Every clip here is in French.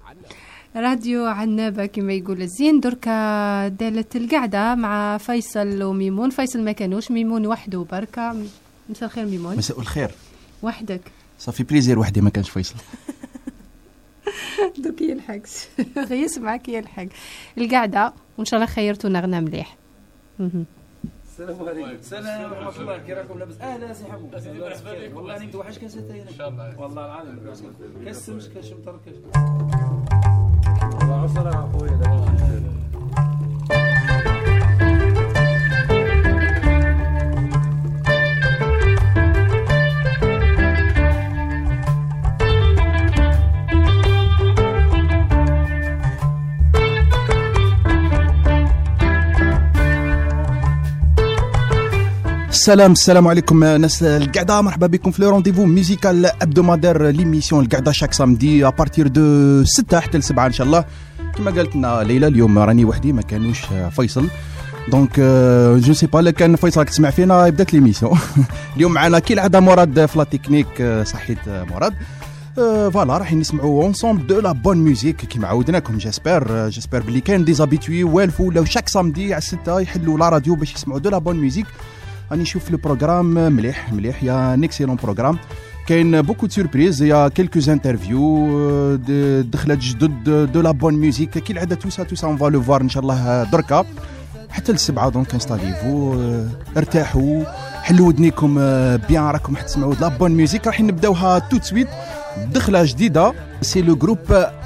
راديو عنابة كما يقول الزين. دركا دالت القعدة مع فيصل وميمون. فيصل ما كانوش، ميمون وحده بركة. مساء الخير ميمون. مساء الخير. وحدك صافي بليزير وحدي ما كانش فيصل. دوك يلحق يسمعك يلحق القعدة وإن شاء الله خيرتوا نغنى مليح. السلام عليكم. السلام ورحمة الله. كي راكم لاباس؟ أهلا سي حمو. والله راني متوحش كاساتين إن شاء الله. والله العظيم كاس مش كاشمطر كاش. والله عسرة خويا. السلام عليكم ناس القعده. مرحبا بكم في لو رونديفو ميوزيكال ابدومادير ليميسيون القعده شاك سامدي ابارتير دو 6 حتى ل 7 ان شاء الله. كما قالت لنا ليلى اليوم راني وحدي ما كانوش فيصل، دونك جو سي با كان فيصل تسمع فينا بدات ليميسيون. اليوم معنا كي العاده مراد في لا تكنيك. صحيت مراد. فوالا راح نسمعوا اونسومبل دو لا بون ميوزيك كيما عودناكم. جيسبر بلي كاين ديزابيتوي والفو ولاو شاك سامدي على 6 يحلوا لا راديو باش يسمعوا دو لا بون ميوزيك. راني نشوف لو بروغرام مليح يا ان اكسيلون بروغرام. كاين بوكو دو سوربريز، يا كيلكوز انترفيو دخلت جدد دو لا بون ميوزيك كي العاده. تو سا اون فا لو فوار ان شاء الله دركا حتى ل7. دونك انستاليفو ارتاحوا حلوا ودنيكم بيان، راكم حتسمعوا لا بون ميوزيك. راح نبداوها تو سويت دخله جديده. سي لو جروب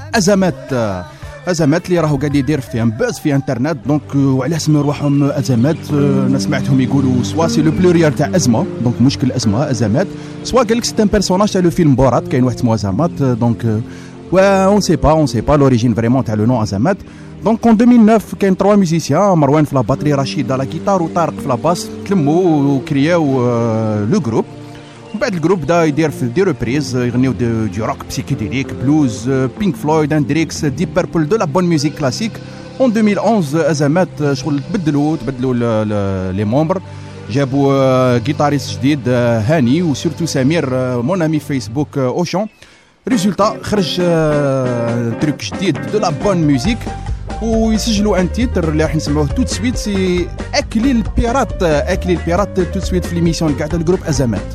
أزمات اللي راهو قاعد يدير فيهم باز في انترنت. دونك وعلى اسم روحهم أزمات. انا سمعتهم يقولوا سوا سي لو بلوريال تاع ازمه، دونك مشكل ازمات، سوا قال لك سي ان بيرسوناج تاع لو فيلم بورات. كاين واحد اسمه ازمات. دونك اون سي با لوريجين فريمون تاع لو نون ازمات. دونك اون 2009 كاين 3 ميوزيسيان، مروان في لا باتري، رشيد على كيتار وطارق في لا باس، تلموا وكرياو لو جروب. من بعد الجروب بدا يدير في دي ريبريز، يغنيو دو روك بسيكيديليك، بلوز، بينك فلويد، اندريكس، دي بيربل، دو لا بون ميوزيك كلاسيك. اون 2011 ازمات شغل تبدلوا لي مومبر، جابوا جيتاريست جديد هاني وسورتو سمير مون امي فيسبوك اوشون. ريزولتا خرج تريك جديد دو لا بون ميوزيك ويسجلوا ان تيتر اللي راح نسمعوه تو سويت. سي اكلي البيرات تو سويت في ليميسيون قاعده الجروب ازمات.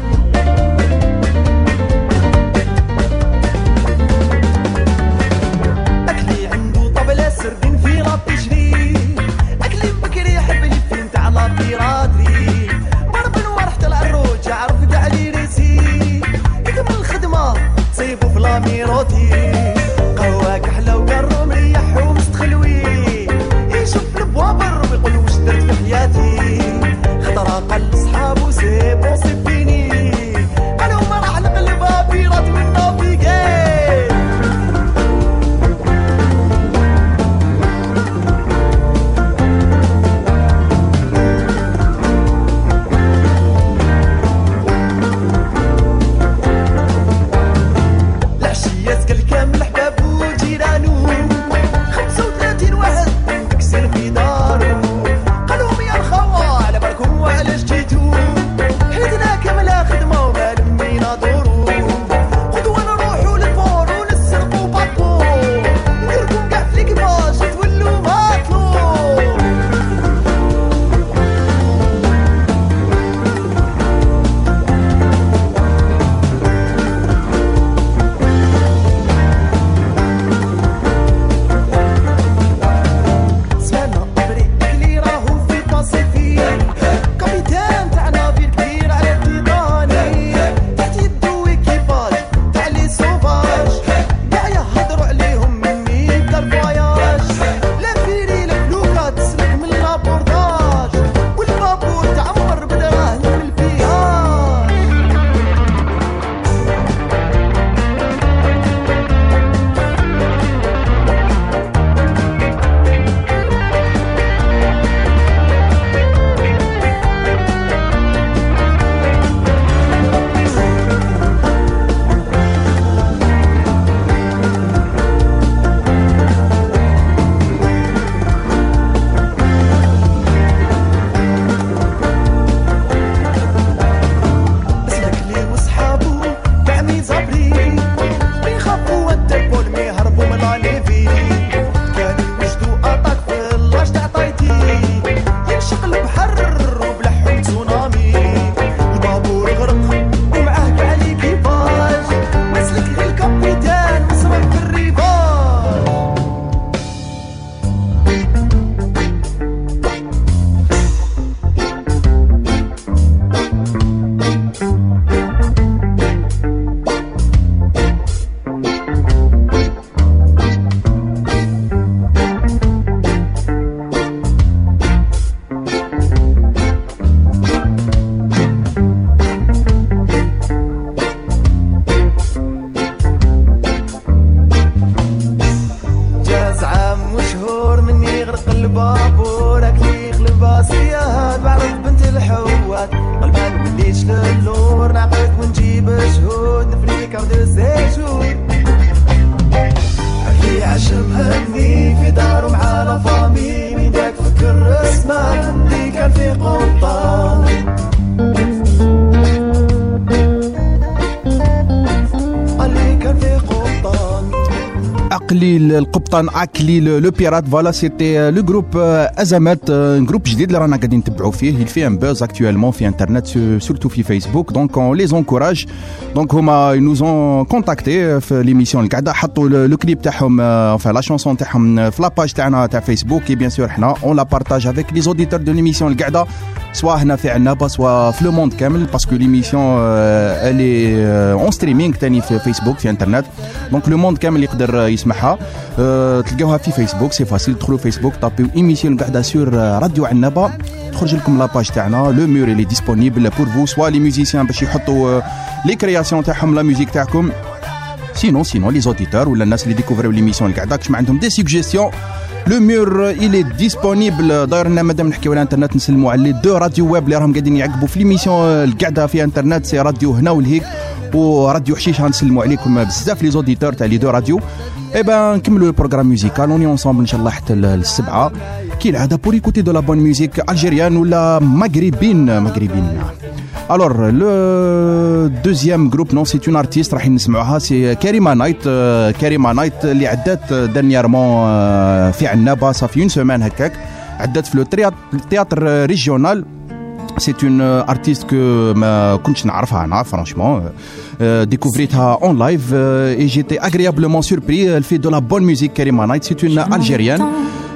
قهواك احلى وقرو مريح ومستخلوي، يشوف البوابر ويقول وش درت في حياتي، خطره قل صحابو سي بون سي فيني. للور نعقد ونجيب شهود نفري كارت دو سيجور اللي عاش مهني في دارو مع لا فامي مين داك فكر اسمه اللي كان في قبطان اللي كان في قبطان عقلي القبطان عقلي لو بيرات فوالا سيتي لو جروب ازمات جروب جديد اللي رانا قاعدين نتبعوا فيه il fait un buzz actuellement في انترنت surtout في فيسبوك دونك on les encourage دونك هما nous ont contacté في ليميسيون القعده حطوا لو كليب تاعهم enfin لا شانسون تاعهم في لاباج تاعنا تاع فيسبوك et bien sûr حنا on la partage avec les auditeurs de l'émission القعده سواء هنا في عنابه سواء في لو موند كامل باسكو ليميسيون elle est en streaming تاني في فيسبوك في انترنت دونك لو موند كامل يقدر يسمعها تلقاوها في فيسبوك سي فاسيل تدخلوا فيسبوك طابيو ايميسيون القعده سور راديو عنابه تخرج لكم لاباج تاعنا لو مور اللي ديسپونيبل بور فو سوا لي ميوزيسيان باش يحطوا لي كرياسيون تاعهم لا ميوزيك تاعكم سينو لي زوديتور ولا الناس اللي ديكوفريو ليميسيون القعده كش ما عندهم دي سوجيستيون لو مور il est disponible داير لنا مادام نحكيو على الانترنت نسلموا على لي دو راديو ويب اللي راهم قاعدين يعقبوا في ليميسيون القعده في انترنت سي راديو هنا والهيك وراديو حشيش غنسلموا عليكم بزاف لي زوديتور تاع لي دو راديو اي بان نكملوا البروغرام ميوزيكال اوني اونصامبل ان شاء الله حتى السبعه كي العاده بور ايكوتي دو لا بون ميوزيك الجيريان ولا مغربين Alors, le deuxième groupe, non, c'est une artiste, راح نسمعوها, c'est Karima Night. Karima Night اللي عدت dernièrement في عنابة صافي une semaine هكاك, عدت في le théâtre régional. C'est une artiste que ما كنتش نعرفها أنا franchement. Découvrirtها en live et j'étais agréablement surpris. Elle fait de la bonne musique, Karima Night. C'est une Algérienne.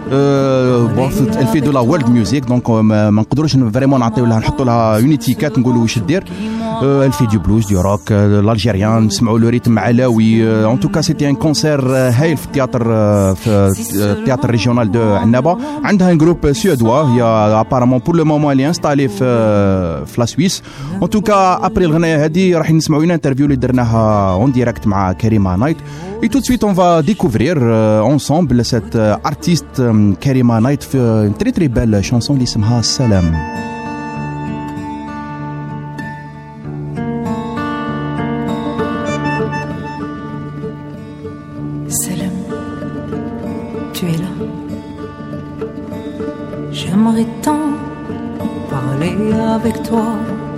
elle fait de la world music donc ما نقدروش فريمون نعطيو لها نحطوا لها اون ايتيكات نقولوا واش دير elle fait du blues du rock l'algérien نسمعوا له ريتم علاوي en tout cas c'était un concert هايل في التياتر ريجيونال دو عنابه عندها un groupe suédois هي apparemment pour le moment elle est installée في لا سويس en tout cas après الغنايه هذه راح نسمعوا une interview اللي درناها en direct مع كريمه نايت et tout de suite on va découvrir ensemble cette artiste Karima Night في une très très belle chanson اللي اسمها سلام. Salam, tu es là. J'aimerais tant parler avec toi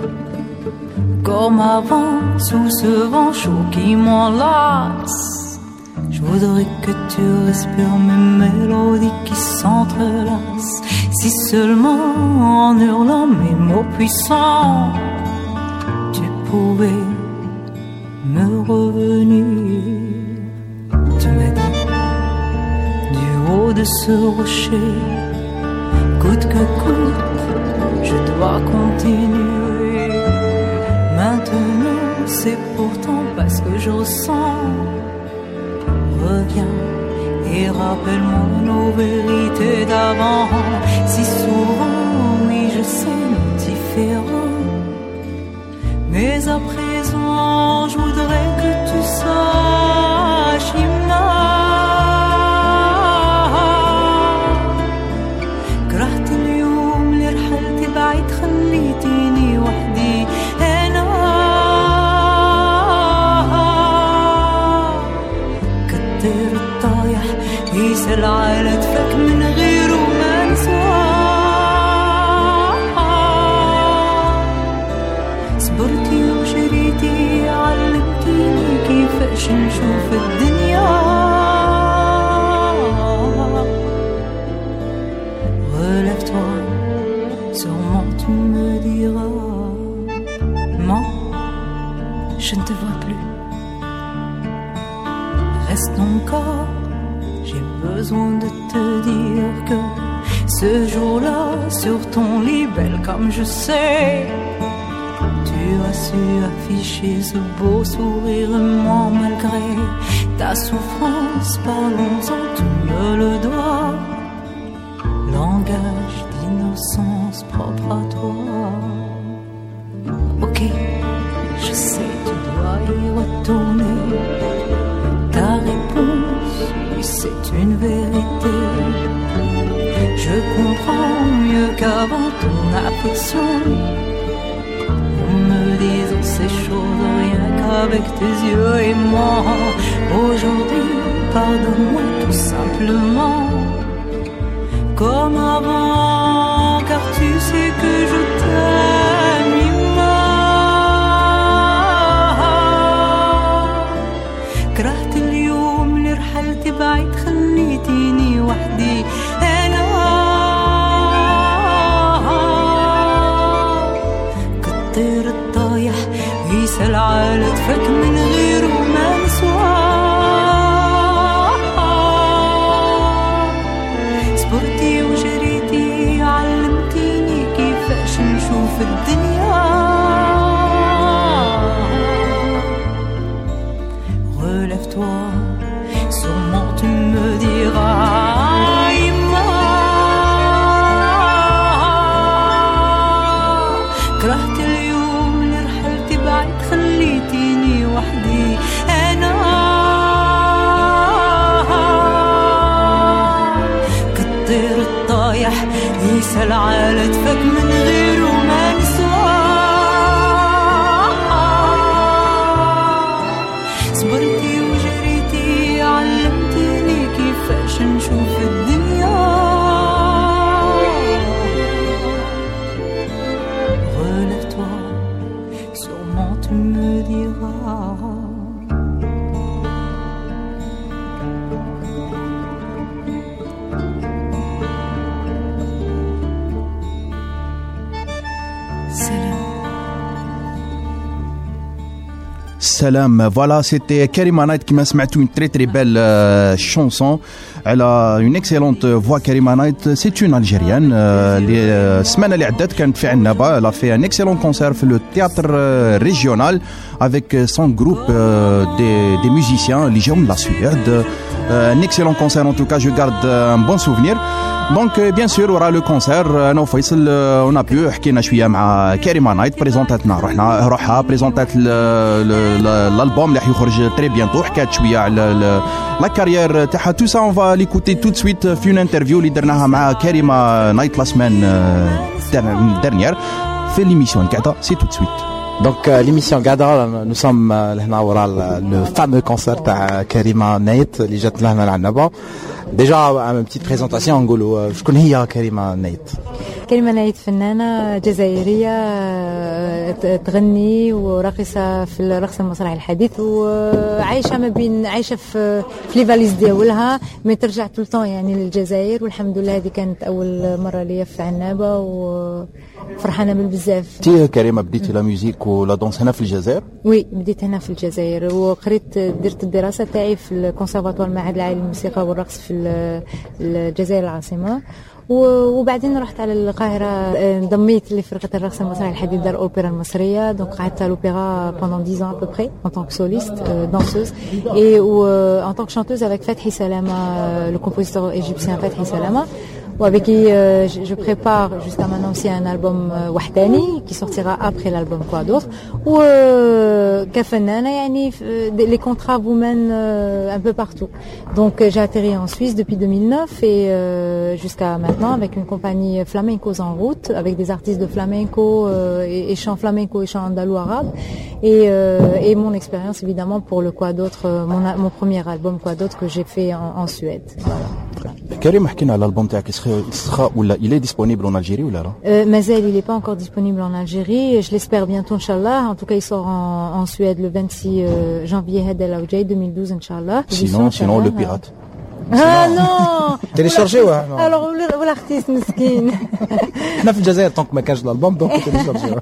comme avant sous ce vent chaud qui m'enlace. Je voudrais que tu respires mes mélodies qui s'entrelacent. Si seulement en hurlant mes mots puissants, tu pouvais me revenir. Tu m'as dit du haut de ce rocher, coûte que coûte, je dois continuer. Maintenant, c'est pourtant parce que je ressens. Reviens et rappelle-moi nos vérités d'avant. Si souvent, oui, je sais, nous différents. Mais à présent, je voudrais que tu saches, Imna, كرهت اليوم اللي رحلت بعيد خليتيني وحدي هنا. كتر الطايح يسأل على دفك من غيره ما نساه. صبرتي وجريتي علمتيني كيفاش نشوف الدنيا. Relève-toi, sûrement tu me diras non, je ne te vois plus. Reste encore, j'ai besoin de te dire que ce jour-là, sur ton lit, belle comme je sais, tu as su afficher ce beau sourire aimant malgré ta souffrance. Parlons-en, tu me le dois. Langage d'innocence propre à toi. Ok, je sais, tu dois y retourner. Ta réponse, oui, c'est une vérité. Je comprends mieux qu'avant ton affection. On me ces choses rien qu'avec tes yeux et moi. Aujourd'hui, pardonne-moi tout simplement, comme avant, car tu sais que je t'aime, Ima. كرهت اليوم اللي رحلت بعيد خليتيني وحدي أنا. كالطير الطايح يسأل على دفك من غيره ما نسواه. صبرتي وجريتي علمتيني كيفاش نشوف الدنيا. Relève-toi, sûrement tu me diras, Ima. كرهت اليوم اللي رحلت بعيد خليتيني وحدي أنا. كالطير الطايح يسأل على دفك من غيره ما نسواه. صبرتي وجريتي علمتيني كيفاش نشوف الدنيا. Relève-toi, sûrement tu me diras. Salam, voilà, c'était Karima Knight qui m'a smatou une très belle chanson. Elle a une excellente voix, Karima Knight. C'est une Algérienne. Les semaines اللي عدت كانت في عنابة. Elle a fait un excellent concert في le théâtre régional avec son groupe des musiciens اللي جاوا من la Suède. Un excellent concert en tout cas, je garde un bon souvenir. Donc bien sûr aura le concert. انا وفيصل on a pu حكينا شويه مع كريمه نايت، بريزونتاتنا روحها بريزونتات الالبوم اللي حيخرج تري بيانتو، حكات شويه على لا كارير تاعها. تو سا اون فا ليكوتي تو سويت في اون انترفيو اللي درناها مع كريمه نايت لا سمان ديرنيير في ليميسيون قاعده. سي تو سويت. Donc l'émission Gada, nous sommes le fameux concert à Karima Nait, اللي جات لنا لعنابة. Déjà une petite présentation نقولوا شكون هي كريمة نايت؟ كريمة نايت فنانة جزائرية تغني وراقصة في الرقص المسرحي الحديث، وعايشة ما بين عايشة في لي فاليز ديالها، ما ترجع طول الوقت يعني للجزائر. والحمد لله هذه كانت أول مرة ليا في عنابة وفرحانة بالبزاف. تي كريمة بديتي لا ميوزيك ولا دونس هنا في الجزائر؟ وي بديت هنا في الجزائر، وقريت درت الدراسة تاعي في الكونسيرفاتوار المعهد العالي للموسيقى والرقص في الجزائر العاصمة. وبعدين رحت على القاهرة، انضميت لفرقة الرقص المسرحي الحديث دار الأوبرا المصرية. دونك قعدت à l'opéra pendant 10 ans à peu près en tant que soliste, danseuse et en tant que chanteuse avec Fathi Salama, le compositeur égyptien Fathi Salama, avec qui je prépare jusqu'à maintenant aussi un album Wahdani qui sortira après l'album Quoi d'autre. Ou كفنانة يعني les contrats vous mènent un peu partout. Donc j'ai atterri en Suisse depuis 2009 et jusqu'à maintenant avec une compagnie flamencos en route avec des artistes de flamenco et chants flamenco et chants andalou arabe et mon expérience évidemment pour le Quoi d'autre, mon premier album Quoi d'autre que j'ai fait en Suède. Voilà. كريم حكينا على الالبوم تاعك ولا il est disponible en Algérie ou là? Mazel, il n'est pas encore disponible en Algérie. Je l'espère bientôt, Inch'Allah. En tout cas, il sort en Suède le 26 janvier 2012, Inch'Allah. Sinon le pirate. Ah non. Téléchargé ouais. Alors l'artiste مسكين. احنا في الجزائر طونك ما كانش الالبوم دونك téléchargé.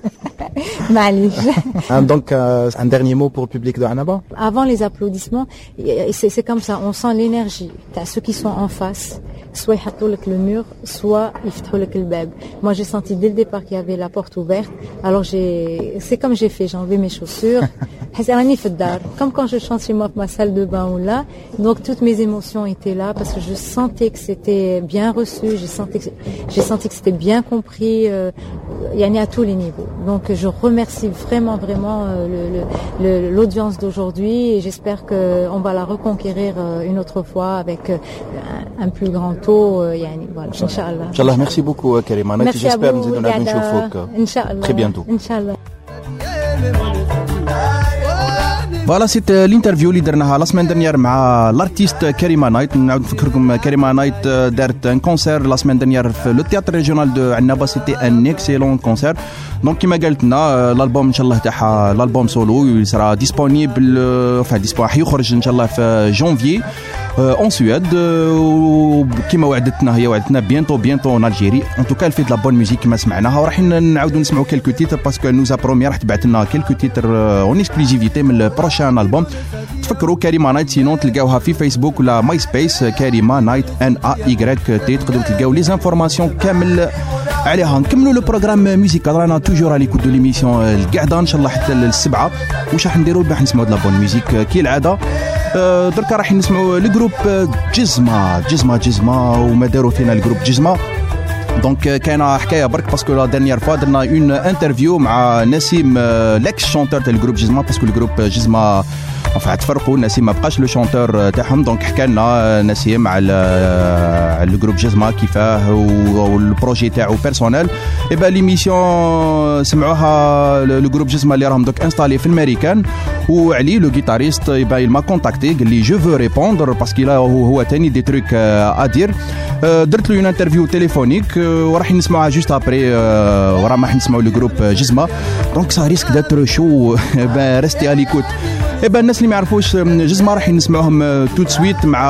معليش. Donc un dernier mot pour le public de Annaba. Avant les applaudissements, c'est comme ça, on sent l'énergie. T'as ceux qui sont en face, soit ils يحطوا لك le mur, soit ils يفتحوا لك الباب. Moi j'ai senti dès le départ qu'il y avait la porte ouverte. Alors c'est comme j'ai fait, j'ai enlevé mes chaussures. Comme quand je chante chez moi dans ma salle de bain ou là. Donc toutes mes émotions étaient là parce que je sentais que c'était bien reçu, j'ai senti que c'était bien compris, à tous les niveaux. Donc je remercie vraiment l'audience d'aujourd'hui et j'espère qu'on va la reconquérir une autre fois avec un plus grand taux. Voilà, Inch'Allah. Inch'Allah, merci beaucoup Karima. Merci à vous. J'espère nous aider à نشوفوك très bientôt. Inch'Allah. فوالا سيت الانترفيو اللي درناها لا سيمين دانيير مع لارتيست كريمه نايت. نعاود نفكركم كريمه نايت دارت ان كونسير لا سيمين دانيير في لو تياتر ريجيونال دو عنابه. سيتي ان اكسيلون كونسير. دونك كيما قالت لنا الالبوم ان شاء الله تاعها الالبوم سولو يسرا ديسپونيبل حيخرج ان شاء الله في جونفي اون سويد. وكيما وعدتنا هي وعدتنا بيانتو اون الجيري. ان توكا الفي دو لا بون ميوزيك كما سمعناها وراح نعاودوا نسمعوا كلكو تيتر باسكو نوزا برومي راح تبعت لنا كلكو تيتر اون اكسكلوزيفيتي من البروشان البوم. تفكروا كريمه نايت سينون تلقاوها في فيسبوك ولا ماي سبيس كريمه نايت NAYT. تقدروا تلقاو لي زانفورماسيون كامل عليها. نكملوا لو بروغرام ميوزيكال رانا توجور على كود ليميسيون القعده ان شاء الله حتى للسبعه. واش راح نديروا؟ راح نسمعوا د لا بون ميوزيك كالعاده. دركا راح نسمعوا الجروب جزمه وما داروا فينا الجروب جزمه. دونك كاينه حكايه برك باسكو لا دانيير فوا درنا اون انترفيو مع نسيم لاكس شونتور تاع الجروب جزمه باسكو الجروب جزمه تفرقوا. نسيم ما بقاش لو شونتور تاعهم. دونك حكى لنا نسيم على الجروب جزمه كيفاه والبروجي تاعو بيرسونيل. ايبا ليميسيون سمعوها لو جروب جزمه اللي راهم دوك انستالي في الامريكان. وعلي لو جيتاريست ايبا il m'a contacté قال لي جو فو ريبوندر باسكو هو تاني دي تروك ادير. درت له اون انترفيو تليفونيك وراح نسمعها جوست ابري ورا ما نسمعوا لو جروب جزمه. دونك سا ريسك داتر شو ريستي اليكوت. ايبا الناس اللي ما يعرفوش جزمه راح نسمعوهم تو سويت مع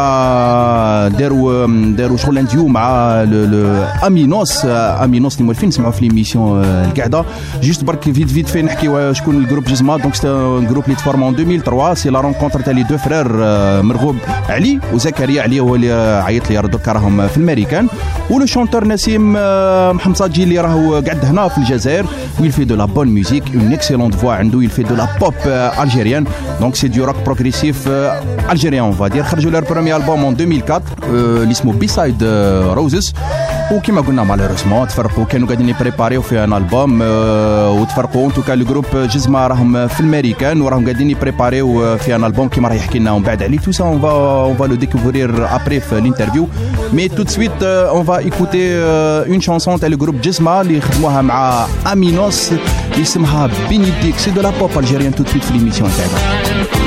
داروا شغل انديو مع امينوس اللي مولفين نسمعوا في ليميسيون القعده. جوست برك فيت في نحكيو شكون الجروب جزمه. دونك سي ان جروب اللي تفورم ان 2003. سي لا رونكونتر تاع لي دو فرير مرغوب علي وزكريا. علي هو اللي عيط لي درك راهم في الامريكان. ولو شونتور نسيم محمد صاجي اللي راهو قاعد هنا في الجزائر. ويل في دو لا بون ميوزيك اون اكسيلونت فوا عنده. يل في دو لا بوب الجيريان. دونك سي دو روك بروغريسيف الجيريان اون فادير. خرجوا لleur بروميير البوم ان 2004 اللي اسمه بيسايد روزز. وكما قلنا مالوريسمون تفرقوا كانوا قاعدين يبريباريو في ان البوم وتفرقوا. ان توكا الجروب جزمه راهم في الامريكان وراهم قاعدين يبريباريو في ان البوم كيما راح يحكي لنا من بعد عليه. تو سا اون فا لو ديكوفرير ابري في الانترفيو. مي تو دو سويت اون فا ايكوتي اون شانسون تاع الجروب جزمه اللي خدموها مع امينوس اسمها بينيديك. سي دو لا بوب الجيريان. تو دو سويت في ليميسيون تاعنا.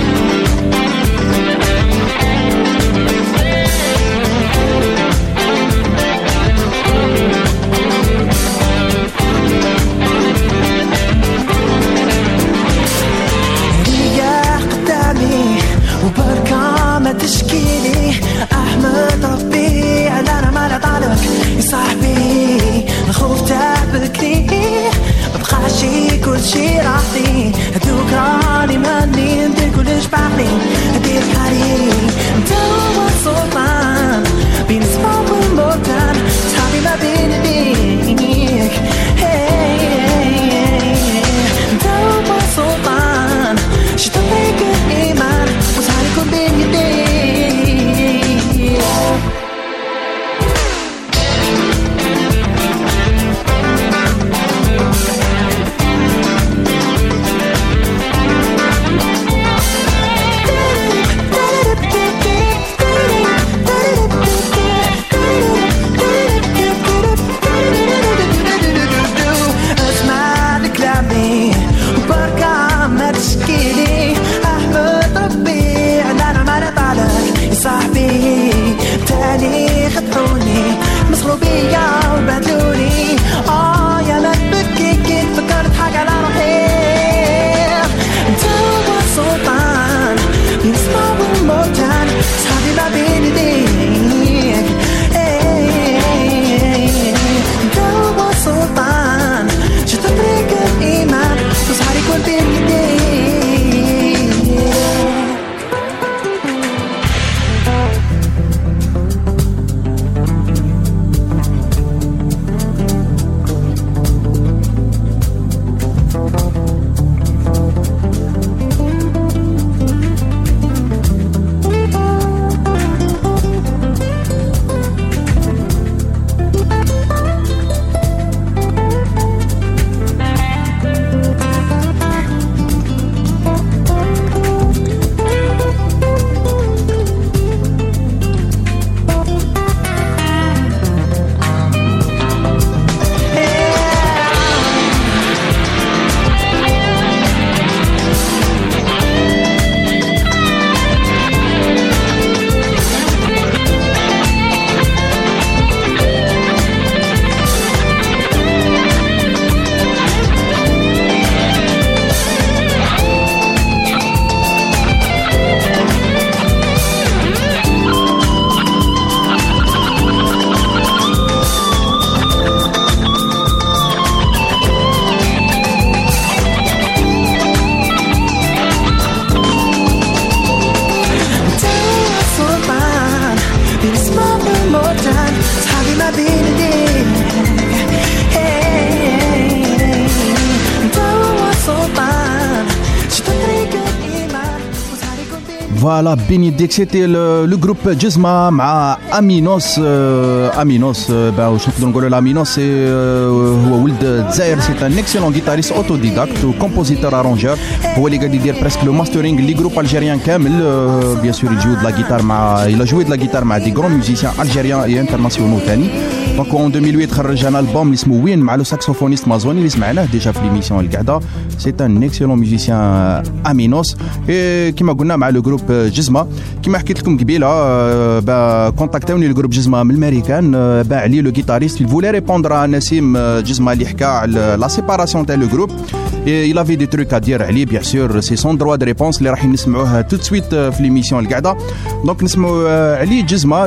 تشكيلي احمد ربي على رمال طالبك يا صاحبي. الخوف تابكني مبقاش كل شي راحتي. هدوك راني ماني ندير كلش بعقلي. ندير حالي انت هو السلطان بين السما والموتان. صحابي ما بين ايديك انت هو السلطان. شطبيك الايمان وصار يكون بين يديك. Voilà, Bénédicte, c'était le groupe Jizma مع Aminos. Aminos, واش نقدروا نقولوا l'Aminos هو ولد الجزائر. C'est un excellent guitariste autodidacte و compositeur arrangeur. هو اللي قاعد يدير presque le mastering لي جروب الجيريان كامل. Bien sûr, il joue de la guitare il a joué de la guitare مع des grands musiciens algériens et internationaux ثاني. Donc en 2008 خرج un album اللي اسمه وين مع le saxophoniste مازوني اللي سمعناه déjà في l'émission القعدة. C'est un excellent musicien Aminos. Et كما قلنا مع le groupe جزمة كما حكيت لكم قبيله كونتاكتوني الجروب جزمة من الامريكان. باع لي لو غيتاريست il voulait répondre à نسيم جزمة اللي حكى على لا سيباراسيون تاع لو جروب. il avait des trucs à dire عليه bien sûr. c'est son droit de réponse اللي راح نسمعوه tout de suite في l'émission القعدة. donc نسمعوا علي جزمة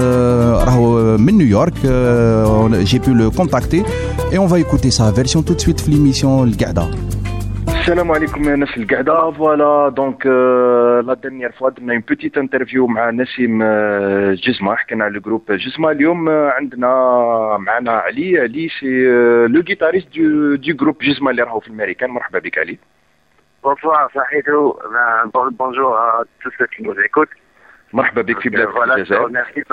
راهو من نيويورك. j'ai pu le contacter et on va écouter sa version tout de suite في l'émission القعدة. السلام عليكم يا ناس القعدة. فوالا دونك لا ديرنيير فوا درنا اون بوتيت انترفيو مع نسيم جزمة. حكينا على الجروب جزمة. اليوم عندنا معنا علي سي لو غيتاريست دو جروب جزمة اللي راهو في الامريكان. مرحبا بك علي. Bonsoir, Sahidou. Bonjour à tous ceux qui nous écoutent. مرحبا بك في بلاد الجزائر. Merci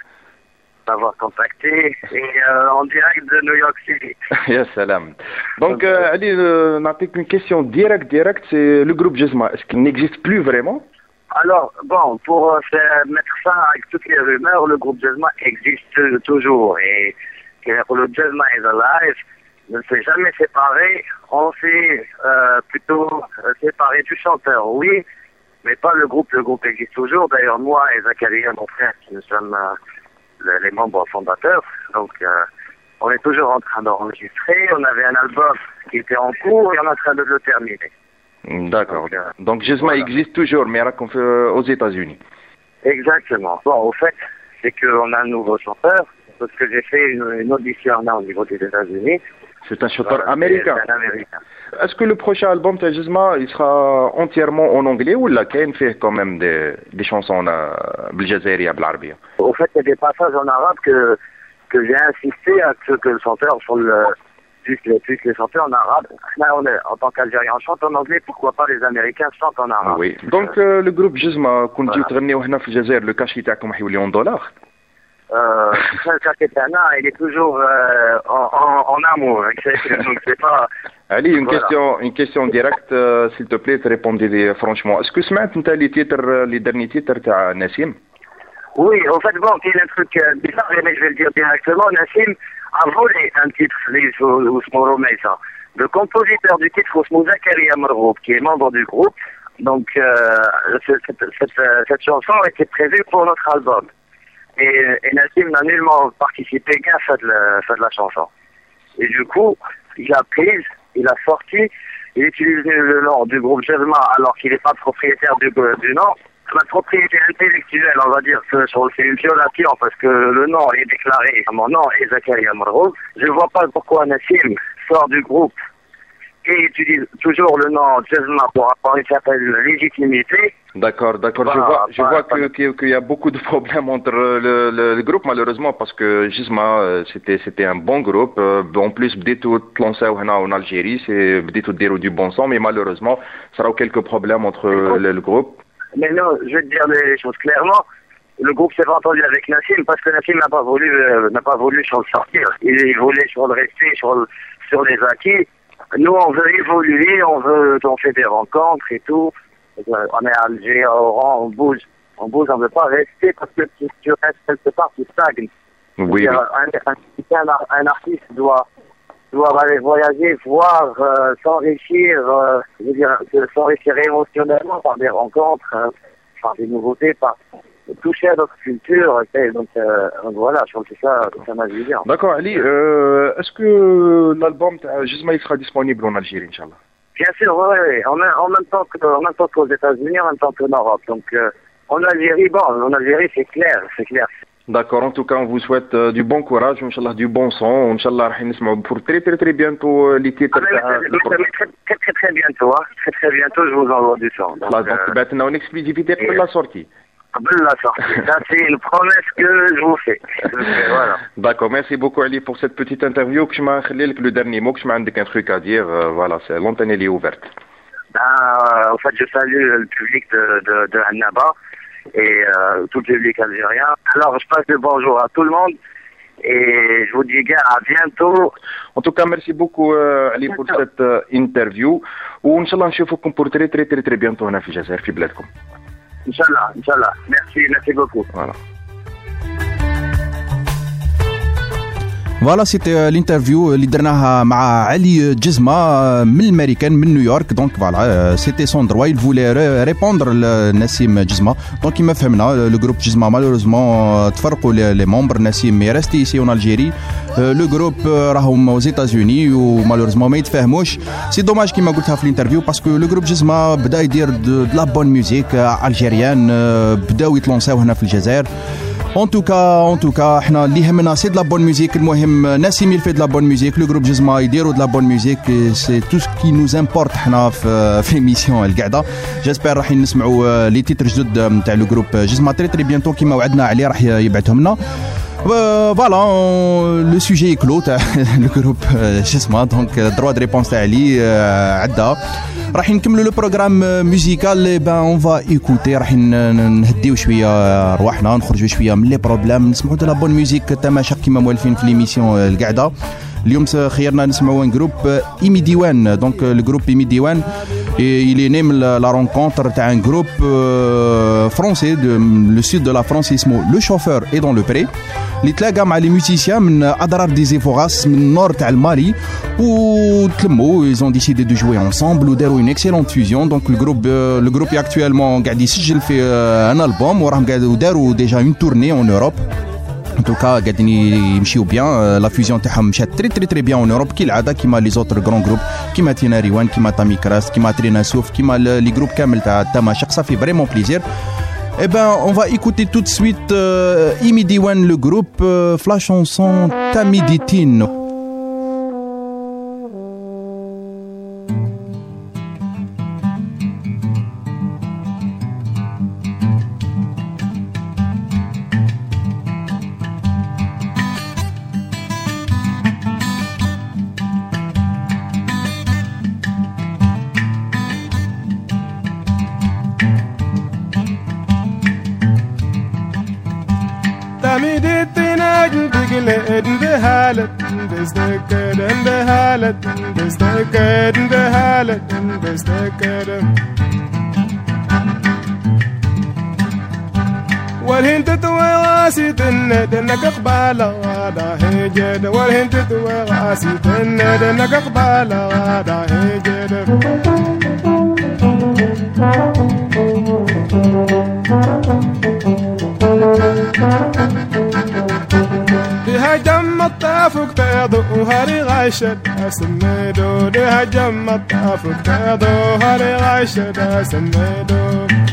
d'avoir contacté et en direct de New York City. يا سلام. Donc Ali, نعطيك une question direct, c'est le groupe Jizma. Est-ce qu'il n'existe plus vraiment? Alors, bon, pour mettre fin avec toutes les rumeurs, le groupe Jizma existe toujours et le Jizma is alive. Ne s'est jamais séparé. On s'est plutôt séparé du chanteur, oui, mais pas le groupe. Le groupe existe toujours. D'ailleurs, moi et Zakaria, mon frère, nous sommes les membres fondateurs. Donc, on est toujours en train d'enregistrer. On avait un album qui était en cours et on est en train de le terminer. D'accord. Donc Jizma existe toujours, mais aux États-Unis. Exactement. Bon, au fait, c'est qu'on a un nouveau chanteur, parce que j'ai fait une audition là au niveau des États-Unis. C'est un chanteur américain. C'est un américain. Est-ce que le prochain album de Jizma il sera entièrement en anglais ou là qu'il fait quand même des chansons بالجزائرية بالعربية? Au fait, il y a des passages en arabe que j'ai insisté à ce que le chanteur puisse les chanter en arabe. Là, en tant qu'Algérien, on chante en anglais, pourquoi pas les Américains chantent en arabe? Oui. Donc le groupe Jizma كنتو تغنيو هنا في الجزائر le cachet تاعكم يحولي en dollars? Il est toujours en amour. Donc c'est pas. Ali, une question directe, s'il te plaît, répondez franchement. Est-ce que سمعت انت les derniers titres تاع نسيم? Oui, en fait, bon, il y a un truc bizarre, mais je vais le dire directement. Nassim a volé un titre, le compositeur du titre, Ousmou Zakaria Marroub, qui est membre du groupe. Donc, cette chanson était prévue pour notre album. Et Nassim n'a nullement participé qu'à faire de la chanson. Et du coup, il a prise, il a sorti, il utilise le nom du groupe Jizma alors qu'il n'est pas propriétaire du nom. La propriété intellectuelle, on va dire que c'est une violation parce que le nom est déclaré. Mon nom est Zakaria Marroub. Je ne vois pas pourquoi Nassim sort du groupe et utilise toujours le nom Jizma pour avoir une certaine légitimité. D'accord. Je vois qu'il y a beaucoup de problèmes entre le groupe malheureusement parce que Jizma c'était un bon groupe. En plus, بديتوا تلانساو هنا en Algérie, بديتوا تديروا du bon son, mais malheureusement, ça a quelques problèmes entre le groupe. Mais non, je vais te dire les choses clairement. Le groupe s'est pas entendu avec Nassim parce que Nassim n'a pas voulu sortir. Il voulait rester sur les acquis. Nous, on veut évoluer, on fait des rencontres et tout. On est à Alger, à Oran, on bouge, on veut pas rester parce que si tu restes quelque part, tu stagnes. Oui. Un artiste doit aller voyager, voir, s'enrichir, s'enrichir émotionnellement par des rencontres, par des nouveautés, par toucher à notre culture. Donc voilà, je pense que ça m'a dit bien. D'accord, Ali. Est-ce que l'album Jizma sera disponible en Algérie, Inch'Allah? Bien sûr, oui. En même temps qu'aux États-Unis, en même temps qu'en Europe. Donc en Algérie, c'est clair. D'accord, en tout cas, on vous souhaite du bon courage, Inch'Allah, du bon son. Inch'Allah, pour très bientôt les titres. Très bientôt, hein. Très bientôt, je vous envoie du son. Donc, on a une exclusivité pour la sortie. Ça, c'est une promesse que je vous fais. Voilà. D'accord, merci beaucoup Ali pour cette petite interview. Que je m'ai le dernier mot, que je m'ai un truc à dire. Voilà, l'antenne est ouverte. En fait, je salue le public de Annaba et tout le public algérien. Alors, je passe le bonjour à tout le monde et je vous dis gars, à bientôt. En tout cas, merci beaucoup Ali pour cette interview. وإن شاء الله نشوفكم pour très très très très bientôt هنا في الجزائر في بلادكم. إن شاء الله. Merci beaucoup. Voilà. فوالا سيتي الانترفيو اللي درناها مع علي جزمه من الامريكان من نيويورك. دونك فوالا سيتي سون دروا il voulait répondre لنسيم جزمه. دونك كيما فهمنا لو جروب جزمه مالوريزمون تفرقوا لي ممبر. نسيم ريستي سي اون الجيري. لو جروب راهم aux États-Unis ومالوريزمون ما يتفاهموش. سي دوماج كيما قلتها في الانترفيو باسكو لو جروب جزمه بدا يدير دو لا بون ميوزيك الجيريان بداو يتلونساو هنا في الجزائر. En tout cas, احنا اللي يهمنا سي de la bonne musique. المهم نسيم يلفي de la bonne musique. لو جروب جزمه يديروا de la bonne musique. سي تو سو كي نوز امبورت احنا في ميسيون القعده. جيسبر راح نسمعوا لي تيتر جدد نتاع لو جروب جزمه تري تري بيانتو كيما وعدنا عليه راح يبعثهم لنا. فوالا لو سوجي كلو تاع لو جروب جزمه. دونك دروا دو ريبونس تاع علي عدها. راح نكملوا لو بروغرام ميوزيكال. بان اون فا ايكوتي. راح نهديو شويه رواحنا نخرجوا شويه من لي بروبليم نسمعوا دو لا بون ميوزيك تماشق كيما موالفين في ليميسيون القعده. اليوم خيرنا نسمعوا ان جروب ايمي ديوان. دونك لو جروب ايمي ديوان il est né la rencontre تاع un groupe français de le sud de la France اسمه Le Chauffeur et dans le Pré اللي تلاقى مع لي ميوزيسيان من أضرار دي زيفوغاس من النور تاع المالي وتلموا ils ont décidé de jouer ensemble وداروا une excellente fusion. donc le groupe actuellement قاعد يسجل في un album وراهم قاعد داروا déjà une tournée en Europe. En tout cas, قاعدين يمشيو بيان. لا فيوزيون تاعهم مشات تري تري تري بيان اون اوروب كالعاده كيما لي زوتر غران جروب كيما تينا ريوان كيما تامي كراس كيما ترينا سوف كيما لي جروب كامل تاع تماشق. صافي فريمون بليزير. Eh ben, on va écouter tout de suite Imi Diwan, le groupe, la chanson Tamiditine. والهين تتوى غاسي تند انك اقبال غادا هيجد والهين تتوى غاسي تند انك اقبال غادا هيجد بها جم الطافك تيضو هاري غاشد اسميدو بها جم الطافك تيضو هاري غاشد اسميدو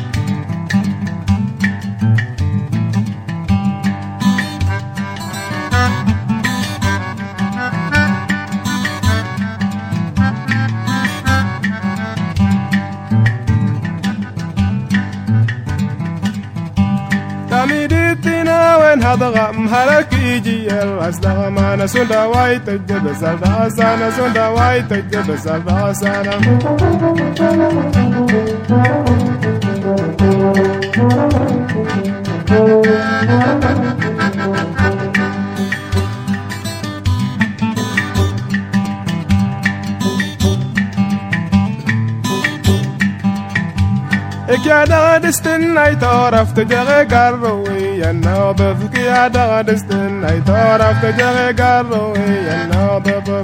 هذا غم هلك يجي الأصدق ما نسوندا وايت الجب سالدا سانا سوندا وايت الجب سالدا سانا يا دغدستن تعرف تجري قروي يا ناضفك يا دغدستن تعرف تجري قروي يا ناضف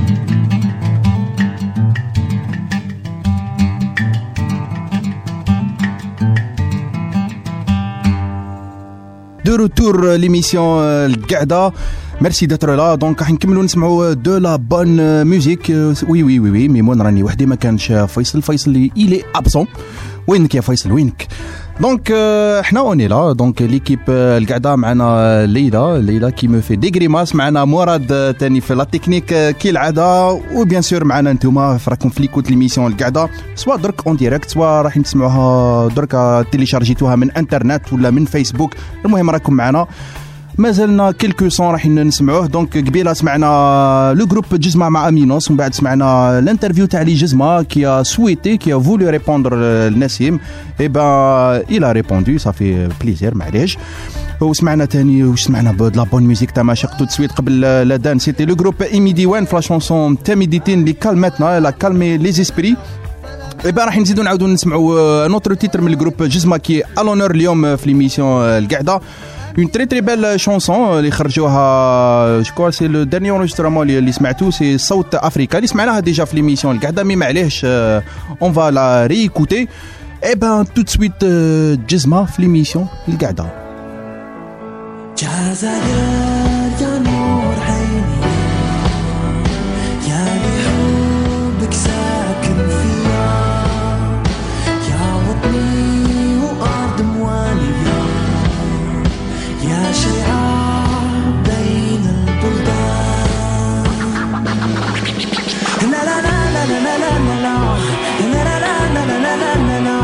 De retour l'émission القعدة. Merci d'être là. Donc راح نكملوا نسمعوا de la bonne musique. Oui ميمون راني وحدي ما كانش فيصل il est absent. وينك يا فيصل وينك؟ دونك احنا اوني لا. دونك ليكيب القعده معنا ليلى كي مو في دي غريماس. معنا مراد تاني في لا تكنيك كالعاده. وبيان سور معنا نتوما راكم في ليكوت ليميسيون القعده سواء درك اون ديريكت سواء راح نسمعوها درك تيليشارجيتوها من انترنت ولا من فيسبوك. المهم راكم معنا مازلنا كيلكو سون راح نسمعوه. دونك قبيله سمعنا لو جروب جزمه مع امينوس ومن بعد سمعنا الانترفيو تاع لي جزمه كي سويتي كي فولو ريبوندر لنسيم اي با il a répondu ça fait plaisir معليش. وسمعنا تاني واش سمعنا بود لا بون ميوزيك تاع ماشق تو سويت قبل لادان سيتي لو جروب ايمي ديوان في لا شونسون تاميديتين اللي كالمتنا لا كالمي لي زيسبري. ايبا راح نزيدو نعاودو نسمعوا نوتر تيتر من الجروب جزمه كي الونور اليوم في ليميسيون القعده. Une très très belle chanson اللي خرجوها je crois c'est le dernier enregistrement اللي سمعتوه c'est صوت افريكا اللي سمعناها ديجا في ليميسيون القعده مي معليش on va la réécouter. Et ben tout de suite جزمه في ليميسيون القعده. جزائر يا نور عيني يا بحبك ساكن فيا يا وطني وأرض موالية يا شعاب بين البلدان. لا لا لا لا لا لا لا لا لا لا لا لا لا لا لا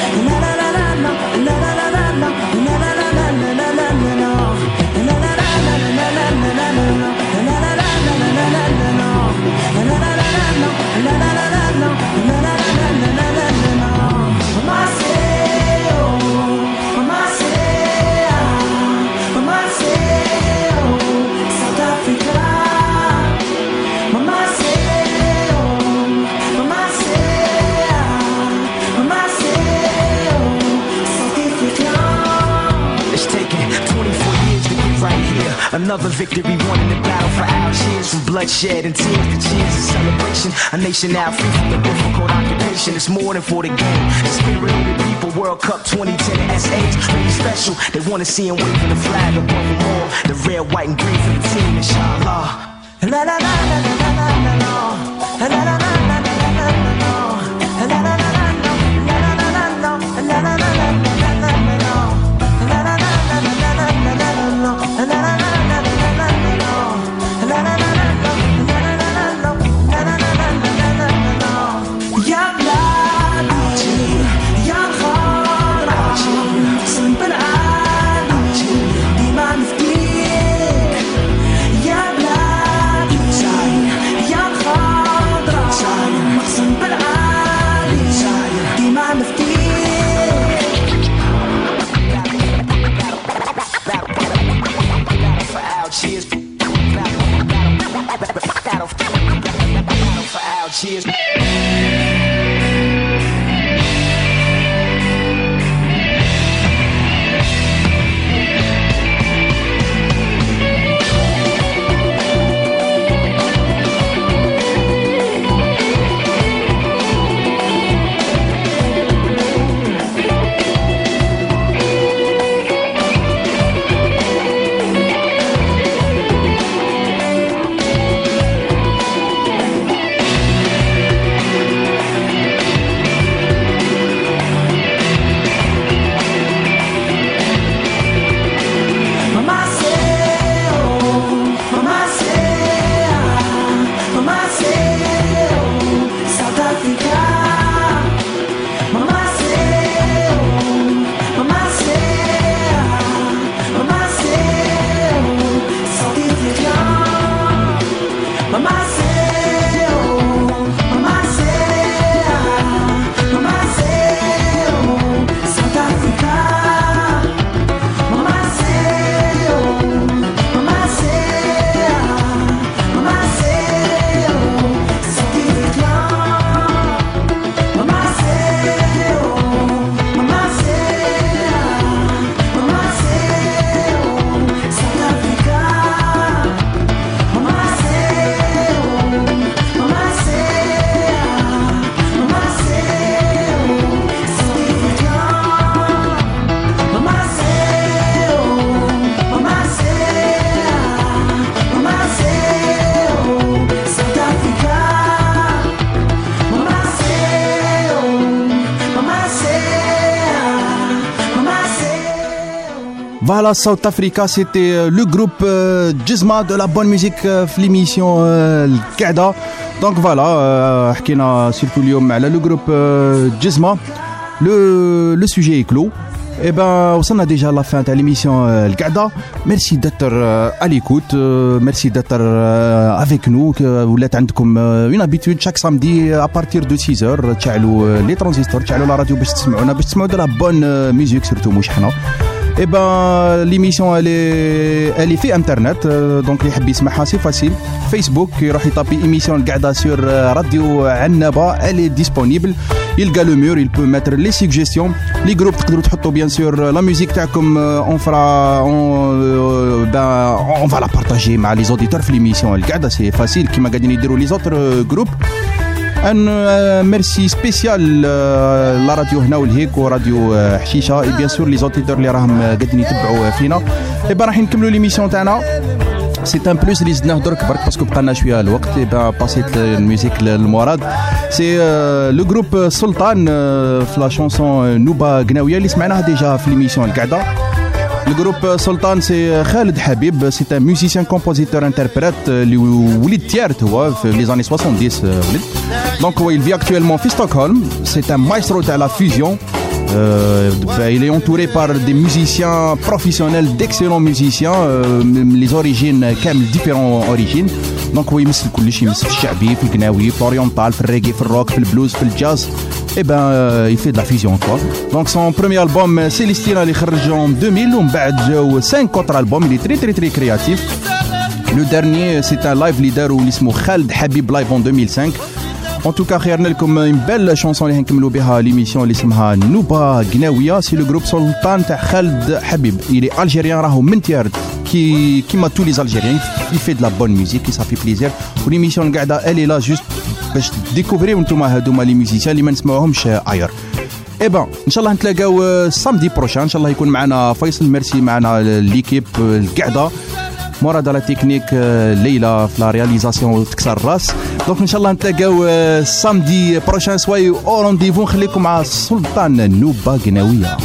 Another victory won in the battle for Algiers. From bloodshed and tears to cheers and celebration. A nation now free from the difficult occupation. It's more than for the game. The spirit of the people. World Cup 2010 S8 really special. They want to see him waving the flag above them all. The red, white and green for the team, inshallah. La la la la la la la la la. La la la la la la la la la. La la la la la la la la la. La la la la la la la la. La la la la la la la la la. La la la. Cheers. Voilà, South Africa, c'était le groupe Jizma de la bonne musique في l'émission القعدة. Donc voilà, حكينا surtout اليوم على le groupe Jizma. Le sujet est clos. Eh ben, وصلنا déjà à la fin de l'émission القعدة. Merci d'être à l'écoute, merci d'être avec nous. ولات عندكم une habitude chaque samedi à partir de 6h تشعلوا les transistors, تشعلوا la radio باش تسمعونا، باش تسمعوا de la bonne musique surtout مش حنا. Eh ben, l'émission elle est fait internet, donc اللي يحب يسمعها سي فاسيل. فيسبوك يروح يطابي émission القعدة sur radio عنابة, elle est disponible. Il gagne le mur, il peut mettre les suggestions. Les groupes تقدروا تحطوا bien sûr la musique تاعكم, on va la partager مع les auditeurs في l'émission القعدة, c'est facile كيما قاعدين يديروا les autres groupes. ان ميرسي سبيسيال لا راديو هنا والهيك وراديو حشيشه اي بيان سور لي زوتيتور اللي راهم قاعدين يتبعوا فينا. ايبا راح نكملوا ليميسيون تاعنا. سي ان بلوس اللي زدناه درك برك باسكو بقالنا شويه الوقت. ايبا باسيت الميوزيك للمراد سي لو جروب سلطان في لا شونسون نوبه قناويه اللي سمعناها ديجا في ليميسيون القعده. Le groupe Sultan, c'est Khaled Habib, c'est un musicien, compositeur, interprète, Walid Tiert, les années 70. Donc, il vit actuellement à Stockholm. C'est un maestro de la fusion. Il est entouré par des musiciens professionnels, d'excellents musiciens, les origines, quand même différentes origines. Donc, il يمثل كل شيء, يمثل في الشعبي, في القناوي, في الأورينتال, في الريغي, في الروك, في البلوز, في الجاز. Et ben, il fait de la fusion quoi. Donc son premier album Célestina اللي خرج en 2000 ومن بعد جاو 5 autres albums. Il est très très très créatif. Le dernier c'est un live leader اللي اسمه خالد حبيب live en 2005. En tout cas خيرنا لكم une belle chanson اللي هنكملوا بها l'émission اللي اسمها نوبة قناوية. C'est le groupe Sultan تاع خالد حبيب. Il est algérien, راهو من تيارت qui comme tous les Algériens. Il fait de la bonne musique, ça fait plaisir. l'émission القعدة elle est là juste باش تديكوفريو نتوما هادوما لي ميوزيسيان اللي ما نسمعوهمش اير. اي بون ان شاء الله نتلاقاو السامدي بروشان, ان شاء الله يكون معنا فيصل, ميرسي معنا ليكيب القعده, مراد على تكنيك, ليلى في لا رياليزاسيون تكسر الراس. دونك ان شاء الله نتلاقاو السامدي بروشان سواي او رونديفو. نخليكم مع سلطان نوبه قناويه.